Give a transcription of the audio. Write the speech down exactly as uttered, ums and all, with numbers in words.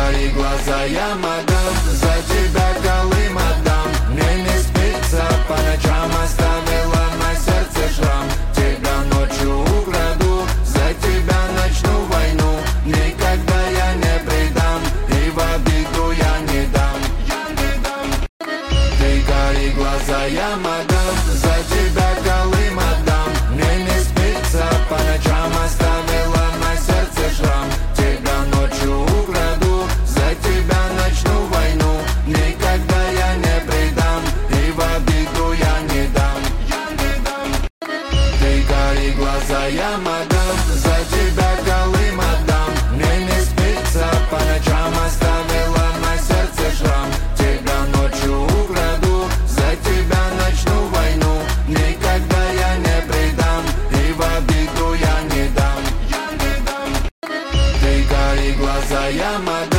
карие глаза я мадам, за тебя Колым отдам. Мне не спится по ночам, оставила на сердце шрам. Тебя ночью украду, за тебя начну войну. Никогда я не предам, и в обиду я не дам. Ты карие глаза я мадам, за тебя Колым отдам. Мне не спится по ночам, оставила на сердце шрам. Тебя ночью украду, за тебя начну войну. Никогда я не предам, и в обиду я не дам. Ты карие глаза я мадам, за тебя Колым отдам. Мне не спится по ночам, оставила на сердце шрам. Тебя ночью украду, за тебя начну войну. Никогда я не предам, и в обиду я не дам. Ты карие глаза я мадам.